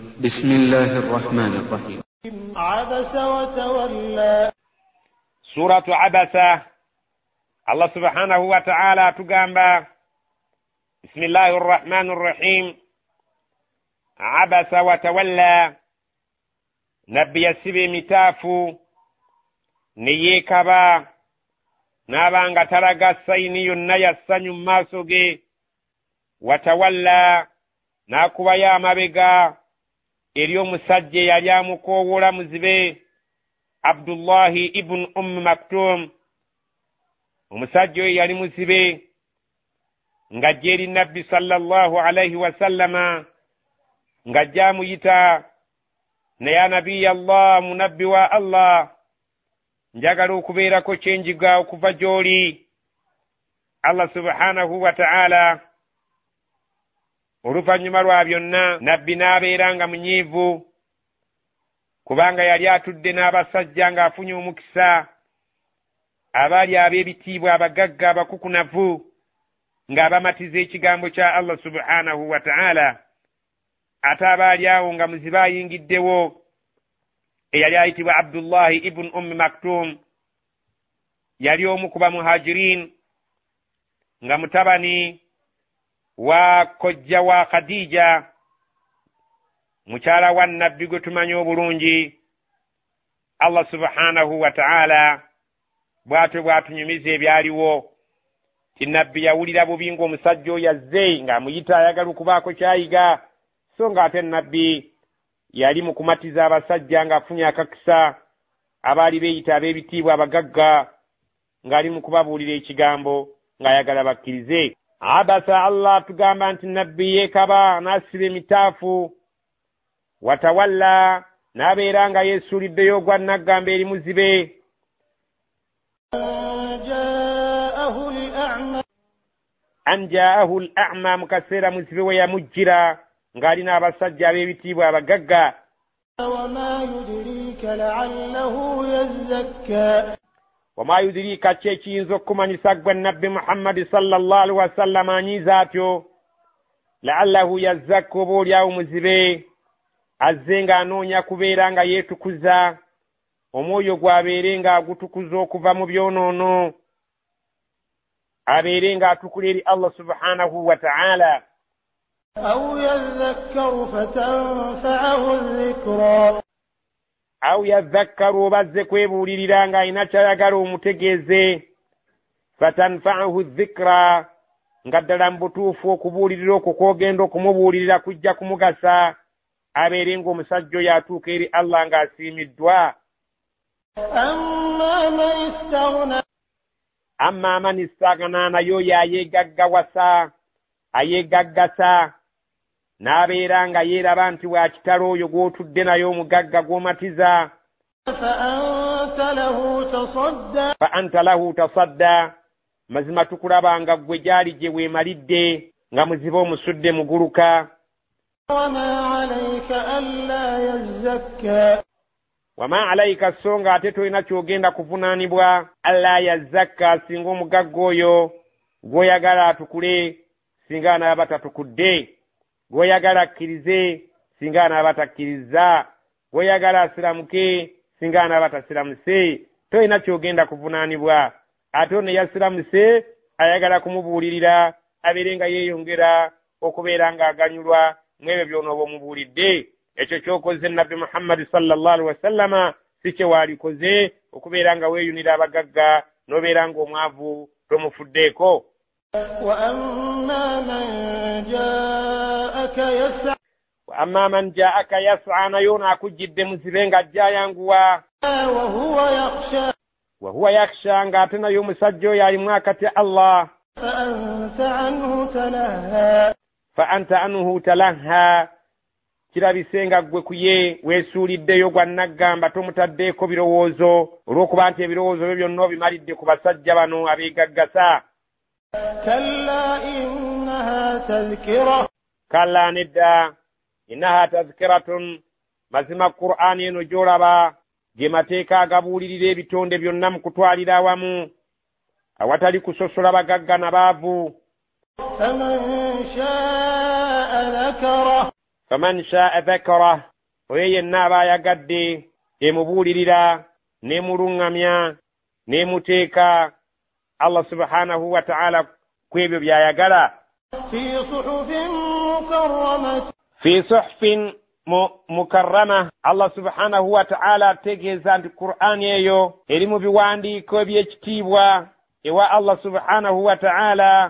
بسم الله الرحمن الرحيم. عبس وتولى. سورة عبس. الله سبحانه وتعالى تقام بسم الله الرحمن الرحيم. عبس وتولى. نبي السبي متافو نيكبا نابانغ ترغى السيني النيا السنو ماسوغي watawalla nakuba ya mabega eriyo musajje yali amukowola muzibe Abdullahi ibn Maktum. Omusajje yali muzibe nga jeri nabbi sallallahu alayhi wa sallama nga jamuyita ne ya nabii Allah munabbi wa Allah njagala okubeerako kyenjiga okuva gyoli. Allah subhanahu wa ta'ala oluvannyuma lwa byonna nabbi n'abeera nga munyiivu kubanga yali atudde n'abasajja ng'afunye omukisa abaali ab'ebitiibwa abagagga abakukunavu ng'abamatiza ekigambo kya Allah subhanahu wa ta'ala. Ate abaali awo nga muzibe ayingiddewo eyali ayitibwa Abdullahi ibn Maktum yali omu ku bamuhajirin nga mutabani wa kojja wa Khadija mukyala wa nabbi gwe tumanyi obulungi. Allah subhanahu wa ta'ala bw'atyo bw'atunyumiza ebyaliwo ti nabbi yawulira bubi ng'omusajja oyo azze ng'amuyita ayagala okubaako kyayiga, so ng'ate nabbi yali mu kumatiza abasajja ng'afunye akakisa abaali beeyita ab'ebitiibwa abagagga ng'ali mu kubabuulira ekigambo ng'ayagala bakkirize. Abasa Allah tugamba nti nabbi yeekaba n'asiba emitaafu, watawalla n'abeera nga yeesuuliddeyo ogwa naggamba eri muzibe. An jaahu al-a'ma, mu kaseera muzibe we yamujjira ng'ali n'abasajja ab'ebitiibwa abagagga. Wama yudirika kye kiyinza okumanyisa gwe nabbi Muhammad sallallahu alaihi wasallam anyiza atyo la'allahu yazzakka, oba olyawo muzibe azze ng'anoonya kubeera nga yeetukuza, omwoyo gwabeere ng'agutukuza okuva mu byonoono, abeere ng'atukula eri Allah subhanahu wa ta'ala. أو يذكر فتنفعه الذكرى. Aw yadhakkaru, bazze kwebuulirira ng'alina kyayagala omutegeeze. Fatanfa'ahu dhikra, nga ddala mu butuufu okubuulirira okwo kw'ogenda okumubuulirira kujja kumugasa, abeere ng'omusajja oyo atuuka eri Allah ng'asiimiddwa. Amma man istaghna, naye oyo ayeegaggawasa, ayeegaggasa n'abeera nga yeeraba nti wa kitalo oyo gw'otudde naye omugagga gw'omatiza. Fa anta lahu tasadda, mazima tukulaba nga ggwe gyali gye weemalidde nga muzibe omusudde muguluka. Wama alayka, so nga ate tolina ky'ogenda kuvunaanibwa. Alla yazzakka, singa omugagga oyo gw'oyagala atukule singa anaaba tatukudde, gw'oyagala akkirize singa anaaba takkiriza, gw'oyagala asiramuke singa anaaba tasiramuse, tolina ky'ogenda kuvunaanibwa. Ate ono yasiramuse ayagala kumubuulirira abeere nga yeeyongera okubeera ng'aganyulwa mu ebyo by'onooba omubuulidde. Ekyo ky'okoze nabbi Muhammad sallallahu alaihi wasallama si kye waalikoze, okubeera nga weeyunira abagagga n'obeera ng'omwavu tomufuddeeko. وأما من جاءك يسعى نيون أكجد مزبين قد جاء ينقوى وهو يخشى أنقاتنا يوم سجو يا إماكة الله فأنت عنه تلهى kira bisenga gwe kuye weesuuliddeyo gwa naggamba tomutaddeeko birowoozo olw'okuba nti ebirowoozo byo byonna obimalidde ku basajja bano abeegaggasa. Kalla nedda, innaha tazkiratun, mazima Qur'aani eno gy'olaba ge mateeka agabuulirira ebitonde byonna mu kutwalira awamu awatali kusosola bagagga na baavu. faman shaa dhakara oyo yenna aba ayagadde emubuulirira n'emulungamya n'emuteeka Allah subhanahu wa ta'ala kwebyo byayagala fi suhufin mukarrama. Allah subhanahu wa ta'ala ategeeza nti Qur'an eyo eri mu biwandiiko eby'ekitiibwa ewa Allah subhanahu wa ta'ala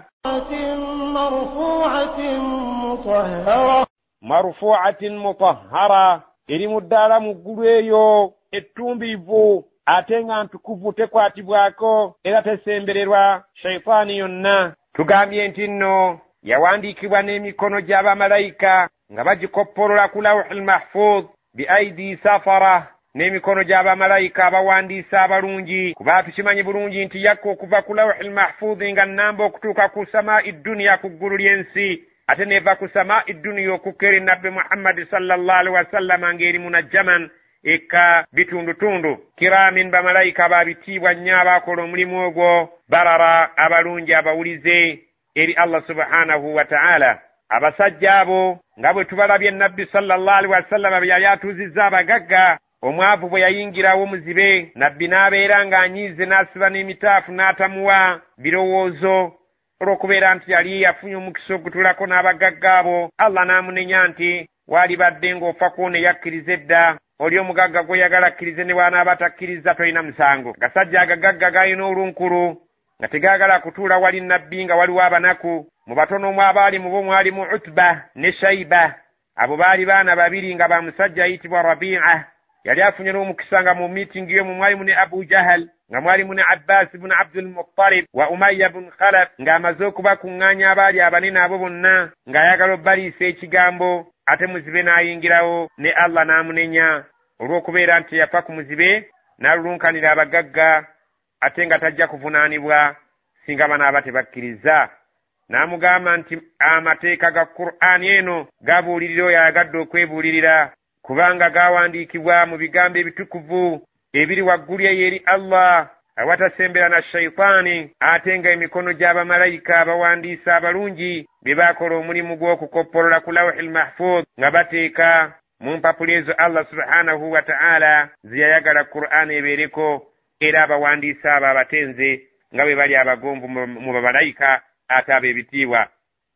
marfu'atin mutahhara, eri mu ddaala mu ggulu eyo ettumbiivu ate nga ntukuvu tekwatibwako era tesembererwa shayitaani yonna. Tugambye nti nno yawandiikibwa n'emikono gy'abamalayika nga bagikoppolola ku lawhul mahfuz bi aidi safara, n'emikono gy'abamalayika abawandiisa abalungi, kuba tukimanyi bulungi nti yakka okuva ku lawhul mahfuz nga nnamba okutuuka ku samaa'i dduniya ku ggulu ly'ensi, ate neva ku samaa'i dduniya okukera nabbi Muhammad sallallahu alaihi wasallam ng'eri munajjaman eka bitundutundu. Kiramin bamalayika babitiibwa nnyo abakola omulimu ogwo, barara abalungi abawulize eri Allah subhanahu wa ta'ala. Abasajja abo nga bwe tubalabye nabbi sallallahu alaihi wasallam bwe yali atuuzizza abagagga, omwavu bwe yayingirawo muzibe, nabbi n'abeera ng'anyiize n'asiba n'emitaafu n'atamuwa birowoozo olw'okubeera nti yali yafunye omukisa ogutulako n'abagagga abo. Allah n'amunenya nti waalibadde ng'ofa kwona yakkiriza edda, oli omugagga gw'oyagala akkirize ne bw'anaaba atakkiriza tolina musango. Gasajja agagagga gaalina olunkulu nga tegaagala kutuula wali nabbi nga waliwo abanaku. Mu batono mu abaali mu bo mwalimu Utba ne Shayba, abo baali baana babiri nga ba musajja ayitibwa Rabi'a. Yali afunye n'omukisa nga mu miitingi yo mwalimu ne Abu Jahal, nga mwalimu ne Abbas ibn Abdul Muttalib wa Umayya ibn Khalaf, ng'amaze okubakuŋŋaanya abaali abanene abo bonna ng'ayagala obbaliisa ekigambo. Ate muzibe n'ayingirawo ne Allah n'amunenya olw'okubeera nti yafa ku muzibe n'alulunkanira abagagga ate nga tajja kuvunaanibwa singa banaaba tebakkiriza. N'amugamba nti amateeka ga Qur'an eno gabuulirira oyo ayagadde okwebuulirira, kubanga gawandiikibwa mu bigambo ebitukuvu ebiri waggulu eyo eri Allah awatasembera na shayitaani, ate nga emikono gy'abamalayika abawandiisa abalungi bye baakola omulimu gw'okukoppolola ku lawhil mahfuz nga bateeka mu mpapula ezo Allah subhanahu wa ta'ala ze yayagala Qur'an ebeereko, era abawandiisa abo abatenze nga bwe bali abagonvu mu bamalayika ate ab'ebitiibwa.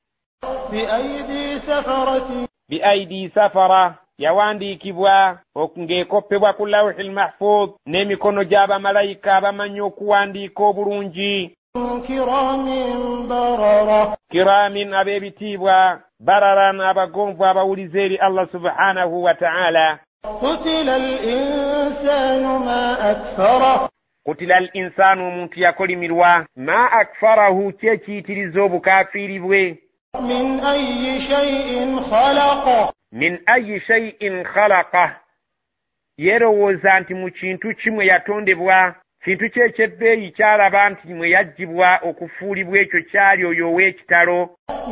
bi aidi safara yawandiikibwa ng'ekoppebwa ku lawhil mahfuz n'emikono gy'abamalayika abamanyi okuwandiika obulungi. Kiramin ab'ebitiibwa, bararan abagonvu abawulize eri Allah subhanahu wa ta'ala. Qutila al-insanu, omuntu yakolimirwa. Ma akfarahu, kyekiyitiriza obukafiiri bwe. Min ayi shay'in khalaqa, yerowooza nti mu kintu kimwe yatondebwa, kintu kye ekyebbeeyi kyalaba nti mwe yaggyibwa okufuulibwa ekyo kyali oyo ow'ekitalo.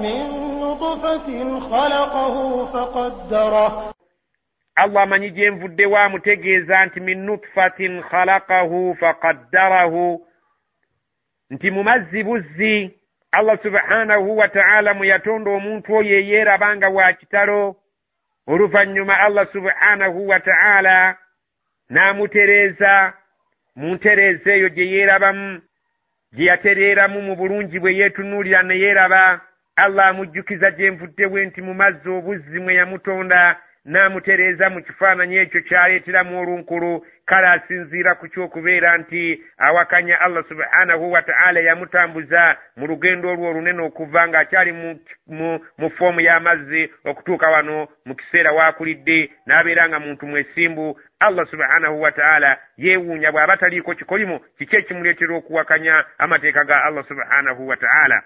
Allah amanyi gye nvuddewo, amutegeeza nti min nutfatin khalaqahu faqaddarahu, nti mu mazzi buzzi Allah subhanahu wa ta'ala mwe yatonda omuntu oyo eyeeraba nga wa kitalo. Oluvannyuma Allah subhanahu wa ta'ala n'amutereeza mu ntereeza eyo gye yeerabamu, gye yatereeramu mu bulungi bwe yeetunuulira ne yeeraba. Allah amujjukiza gye nvuddewe nti mu mazzi obuzzi mwe yamutonda n'amutereeza mu kifaananyi ekyo kyaleeteramu olunkulu. Kale asinziira ku ky'okubeera nti awakanya Allah subhanahu wa ta'ala yamutambuza mu lugendo olwo olunene okuva ng'akyali mu foomu y'amazzi okutuuka wano mu kiseera waakulidde n'abeera nga muntu mwesimbu. Allah subhanahu wa ta'ala yeewuunya bw'aba taliiko kikolimo kiki ekimuleetera okuwakanya amateeka ga Allah subhanahu wa ta'ala.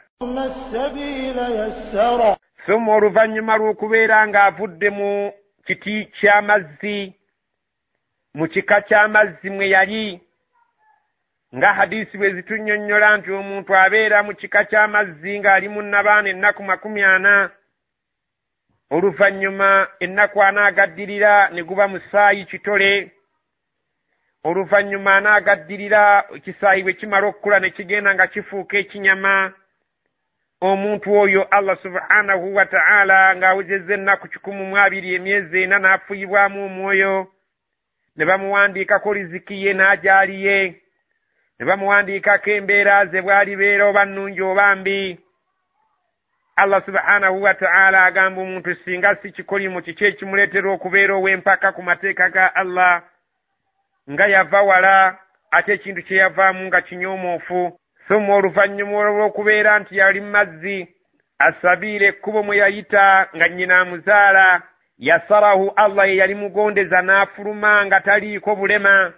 Summa oluvannyuma lw'okubeera ng'avudde mu kiti ky'amazzi, mu kika ky'amazzi mwe yali, nga hadisi bwe zitunnyonnyola nti omuntu abeera mu kika ky'amazzi ng'ali mu nnabaana ennaku 40, oluvannyuma ennaku anaagaddirira ne guba musaayi kitole, oluvannyuma anaagaddirira ekisaayi bwe kimala okukula ne kigenda nga kifuuka ekinyama, omuntu oyo Allah subhanahu wa ta'ala ng'awezezza ennaku 120 emyezi 4 n'afuuyibwamu omwoyo, ne bamuwandiikako riziki ye n'ajaaliye, ne bamuwandiikako embeera ze bw'alibeera oba nnungi oba mbi. Allah subhanahu wa ta'ala agamba omuntu singa si kikolimo kiki ekimuleetera okubeera ow'empaka ku mateeka ga Allah, nga yava wala ate ekintu kye yavaamu nga kinyoomoofu. Summa oluvannyuma olw'okubeera nti yali mu mazzi asabiire ekkubo mwe yayita nga nnyina amuzaala, yasarahu Allah ye yali mugondeza n'afuluma nga taliiko bulema.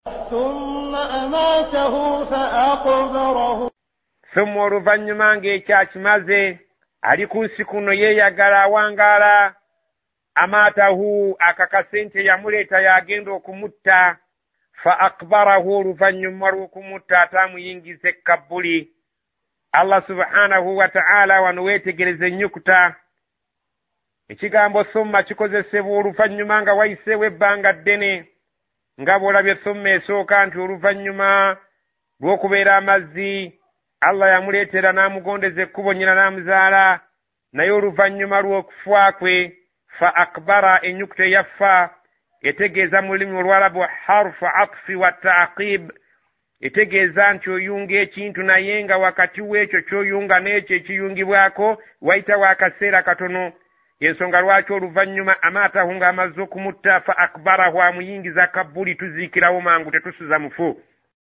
Summa oluvannyuma ng'ekyakimaze ali ku nsi kuno yeeyagala awangaala, amaatahu akakase nti yamuleeta yagenda okumutta, fa akbarahu oluvannyuma lw'okumutta atamuyingiza ekkabuli. Allah subhanahu wa ta'ala wano weetegereza ennyukuta. Ekigambo summa kikozesebwa oluvannyuma nga wayiseewo ebbanga ddene, nga bw'olabye summa esooka nti oluvannyuma lw'okubeera amazzi Allah yamuleetera n'amugondeza ekkubo nnyina n'amuzaala, naye oluvannyuma lw'okufa kwe fa akbara ennyukuta eyaffa etegeeza mu lulimi olw'Arabu harfu atfi wa ta'qib, etegeeza nti oyunga ekintu naye nga wakati w'ekyo ky'oyunga n'ekyo ekiyungibwako wayitawo akaseera katono. Ensonga lwaki oluvannyuma amaatahu ng'amaze okumutta fa akbarahu amuyingiza kabbuli, tuziikirawo mangu tetusuza mufu.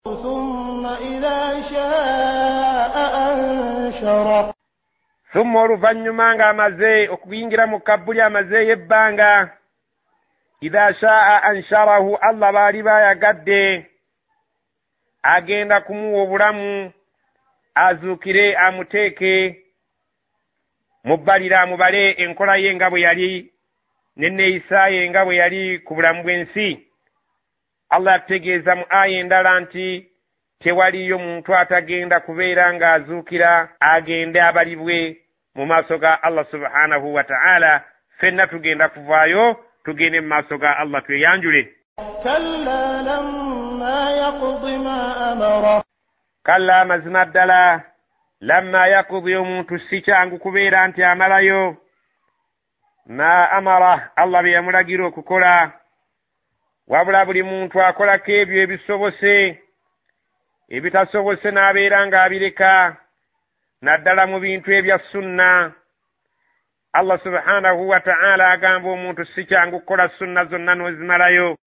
Summa oluvannyuma ng'amaze okuyingira mu kabbuli amazeeyo ebbanga, idha shaa ansharahu, Allah baali bayagadde agenda kumuwa obulamu azuukire amuteeke mu bbalira amubale enkola ye nga bwe yali n'enneeyisa ye nga bwe yali ku bulamu bw'ensi. Allah ategeeza mu aya endala nti tewaliyo muntu atagenda kubeera ng'azuukira agende abalibwe mu maaso ga Allah subhanahu wa ta'ala. Ffenna tugenda kuvaayo tugende mu maaso ga Allah tweyanjule. Kalla mazima ddala lamma yaqdi, omuntu si kyangu kubeera nti amalayo ma amara, Allah bye yamulagira okukola, wabula buli muntu akolako ebyo ebisobose, ebitasobose n'abeera ng'abireka, naddala mu bintu ebya sunna. Allah subhanahu wa ta'ala agamba omuntu si kyangu kukola sunna zonna n'ozimalayo.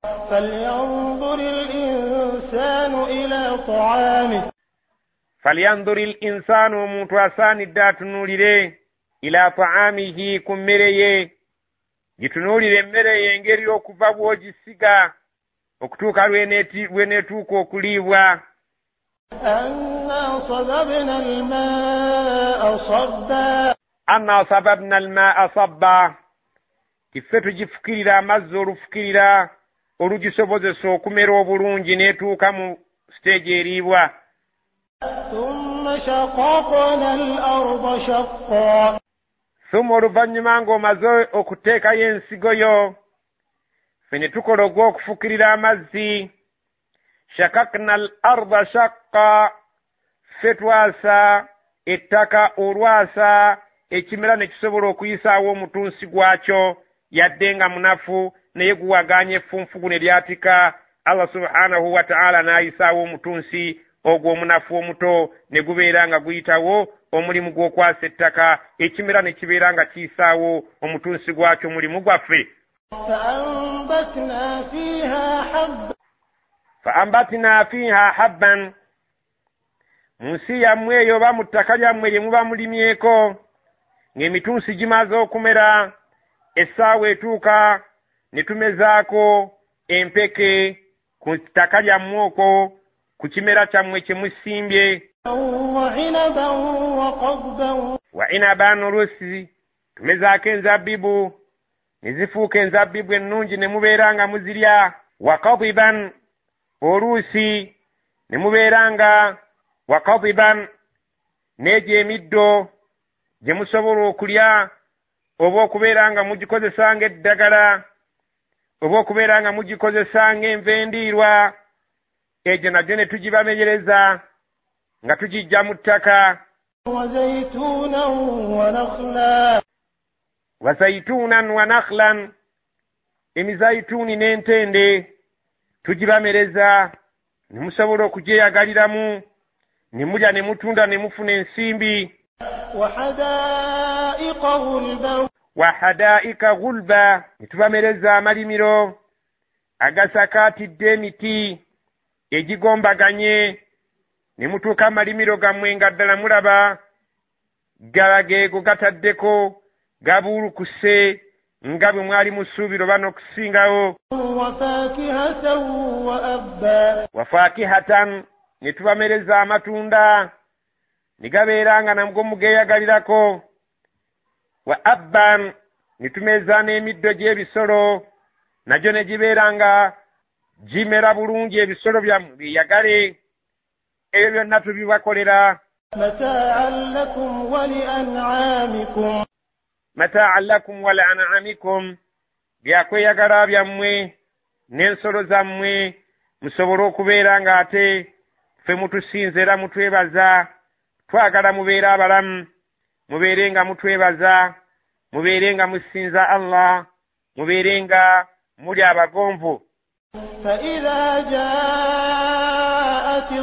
Falyanzuri al-insanu, omuntu asaanidde atunuulire ila ta'amihi, ku mmere ye, gitunuulire emmere ye engeri okuva bw'ogisiga okutuuka lweneetuuka okuliibwa. Anna sababna al-maa'a sabba, iffe tugifukirira amazzi olufukirira olugisobozesa okumera obulungi n'etuuka mu siteegi eriibwa. Summa oluvannyuma ng'omaze okuteekayo ensigo yo, ffe ne tukola ogw'okufukirira amazzi. Shakakna al-arda shaqqa, ffe twasa ettaka olwasa, ekimera ne kisobola okuyisaawo omutunsi gwakyo, yadde nga munafu naye guwaganya effunfugu ne lyatika. Allah subhanahu wa ta'ala n'ayisaawo omutunsi ogwo omunafu omuto ne gubeera nga guyitawo omulimu gw'okwasa ettaka, ekimera ne kibeera nga kiyisaawo omutunsi gwakyo omulimu gwaffe. Fa ambatina fiha habban, mu nsi yammwe eyo oba mu ttaka lyammwe lye muba mulimyeko, ng'emitunsi gimaze okumera, essaawa etuuka ne tumezaako empeke ku ttaka lyammwe okwo, ku kimera kyammwe kye musimbye. Wa inaban, oluusi tumezaako enzabbibu ne zifuuka enzabbibu ennungi ne mubeera nga muzirya. Wa qadiban, oluusi ne mubeera nga wa qadiban, n'egyo emiddo gye musobola okulya, oba okubeera nga mugikozesa ng'eddagala, oba okubeera nga mugikozesa ng'enva endiirwa, egyo nagyo ne tugibamenyereza nga tugijja mu ttaka. وزيتونا ونخلا وزيتونا ونخلا emizaituni n'entende tugibamereza ne musobola okugyeyagaliramu ne mulya ne mutunda ne mufuna ensimbi. wahadaika gulba ne tubamereza amalimiro agasakaatidde emiti egigombaganye ne mutuuka amalimiro gammwe nga ddala mulaba galageego gataddeko gabuulukuse nga bwe mwali musuubiro bano okusingawo. wafaakihatan ne tubamereza amatunda ne gabeera nga namgo mugeeyagalirako. wa abban ne tumeeza n'emiddo gy'ebisolo nagyo ne gibeera nga gimera bulungi ebisolo byammwe biyagale. ebyo byonna tubibakolera mataa'an lakum wa li'an'aamikum mataa'an lakum wa li'an'aamikum byakweyagala byammwe n'ensolo zammwe musobole okubeera nga ate ffe mutusinze era mutwebaza. twagala mubeere abalamu, mubeere nga mutwebaza, mubeere nga musinza Allah, mubeere nga muli abagonvu. فإذا جاءت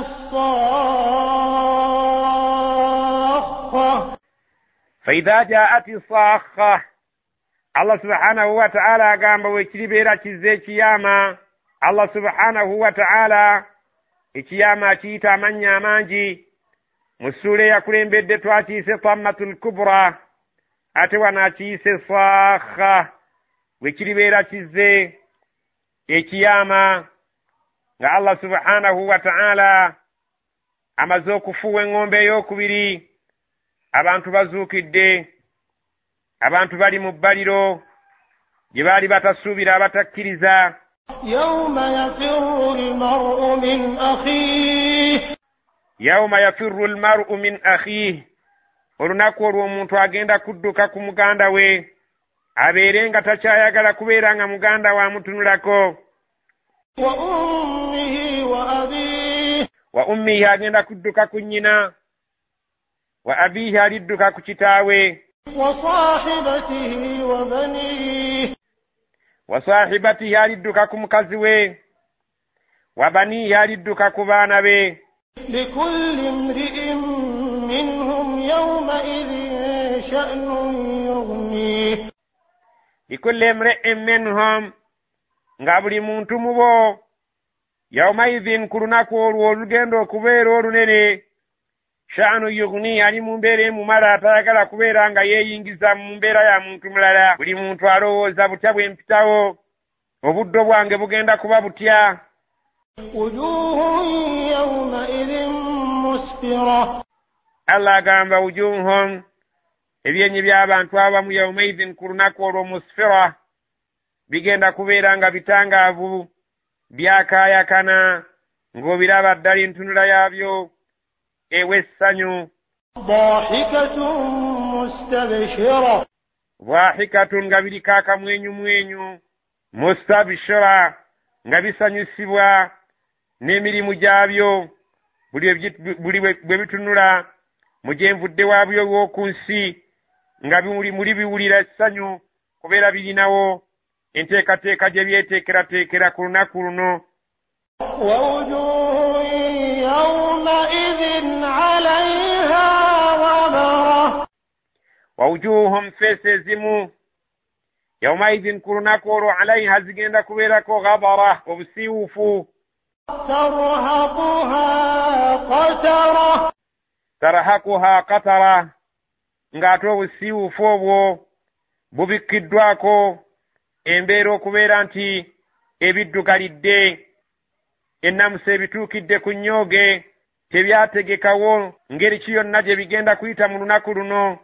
الصاخة فإذا جاءت الصاخة Allah subhanahu wa ta'ala agamba wekiribeera kizze ekiyama. Allah subhanahu wa ta'ala ekiyama akiyita amannya amangi. mu ssuula eyakulembedde twakiyise tammatul kubra, ate wano akiyise saakha wekiribeera kizze ekiyama nga Allah subhanahu wa ta'ala amaze okufuuwa eŋŋombe ey'okubiri. abantu bazuukidde, abantu bali mu bbaliro gye baali batasuubira abatakkiriza. yawma yafirru almar'u min akhihi yawma yafirru almar'u min akhihi, olunaku olwo omuntu agenda kudduka ku muganda we abeere nga takyayagala kubeera nga muganda we amutunulako. wa ummihi wa abihi, wa ummihi agenda kudduka ku nnyina, wa abihi alidduka ku kitaawe, wa sahibatihi wa banihi, wa sahibatihi alidduka ku mukazi we, wa banihi alidduka ku baana be. likulli imri'in minhum yawma'idhin sha'nun yughnihi, likulli imri'in minhum, nga buli muntu mu bo yawmaidhin ku lunaku olwo olugenda okubeera olunene, sha'nu yughni ali mu mbeera emumala atayagala kubeera nga yeeyingiza mu mbeera ya muntu mulala. buli muntu alowooza butya bwe mpitawo, obudde bwange bugenda kuba butya. wujuhun yawma'idhin musfira, Allah agamba wujuhum, ebyenyi by'abantu abamu yawmaidhin ku lunaku olwo musfira, bigenda kubeera nga bitangaavu, byakaayakana, ng'obiraba ddala entunula yaabyo ew'essanyu. ضاحكة مستبشرة ضاحكatun nga biriko akamwenyumwenyu, mustabshira nga bisanyusibwa n'emirimu gyabyo buli bwe bitunula mu gye nvudde waabyo w'oku nsi, nga muli biwulira essanyu kubeera birinawo enteekateeka gye byeteekerateekera ku lunaku luno. ووجوه يومئذ عليها غبرة ووجوههم فيس ezimu yawmaidhin ku lunaku olwo alaiha zigenda kubeerako ghabara, obusiiwuufu. tarhaquha qatara, ng'ate obusiiwuufu obwo bubikkiddwako embeera okubeera nti ebiddugalidde, ennamusa ebituukidde ku nnyooge, tebyategekawo ngeri ki yonna gye bigenda kuyita mu lunaku luno.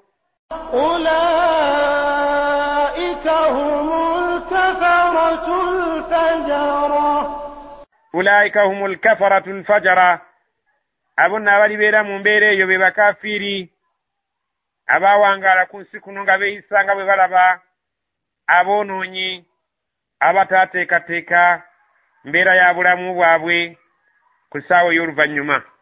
ulaika humul kafaratul fajara, abo nno abalibeera mu mbeera eyo be bakafiiri abaawangaala ku nsi kuno nga beeyisa nga bwe balaba aboonoonyi abataateekateeka mbeera ya bulamu bwabwe ku ssaawa ey'oluvannyuma.